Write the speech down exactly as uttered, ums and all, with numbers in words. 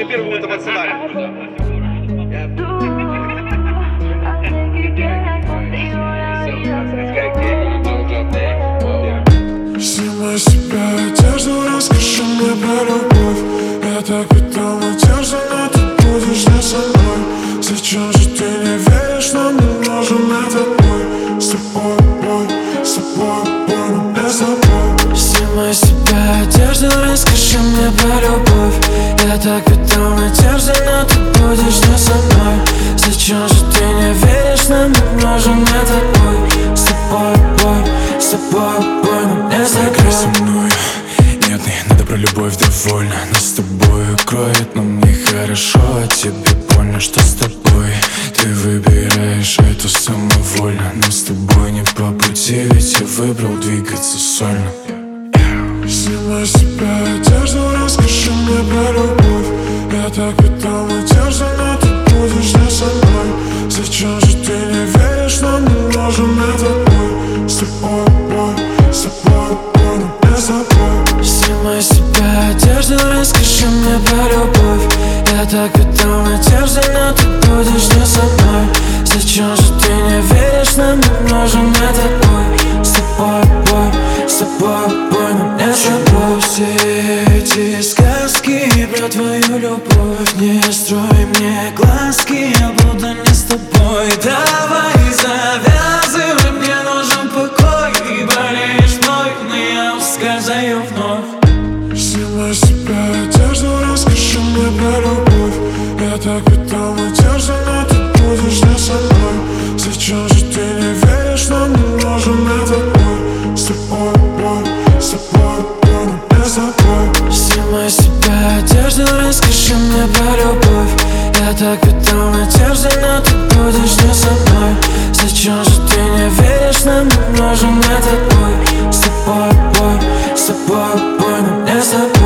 первым это эмоционально. Снимай с себя одежду, расскажи мне про любовь. Я так видал надежду, но ты будешь не со мной. Зачем же ты не веришь, нам не нужен этот бой? С тобой бой, с тобой бой, но не с тобой. Снимай с себя одежду, расскажи мне про любовь. Я так видал надежду, но ты будешь не со мной. Зачем же ты не веришь, нам не нужен этот бой? С тобой бой, с тобой бой, но не с тобой. Со мной нет, не надо про любовь довольно. Нас с тобой кроет, но мне хорошо. А тебе больно, что с тобой ты выбираешь это самовольно. Но с тобой не по пути, ведь я выбрал двигаться сольно. Снимай с себя одежду, расскажи мне про любовь. Я так видал надежду, но ты будешь не со мной. Зачем же ты не веришь, нам не нужен этот бой? С тобой бой, с тобой бой, но не с тобой. Снимай с себя одежду, расскажи мне про любовь. Я так видал надежду, но ты будешь не со мной. Зачем же ты не веришь, нам не нужен этот бой? С тобой бой, с тобой бой, но не с тобой. Все эти сказки про твою любовь, не строй мне глазки, я буду не с тобой. Давай завязывай, мне нужен покой. И болеешь мной, но я ускользаю вновь. Снимай с себя одежду, расскажи мне про любовь. Я так видал надежду, но ты будешь не со мной. Зачем же ты не веришь, нам не нужен этот бой? С тобой бой, с тобой бой, но не с тобой. Снимай с себя одежду, расскажи мне про любовь. Я так видал надежду, но ты будешь не со мной. Зачем же ты не веришь, нам не нужен этот бой? С тобой бой, с тобой бой, но не с тобой.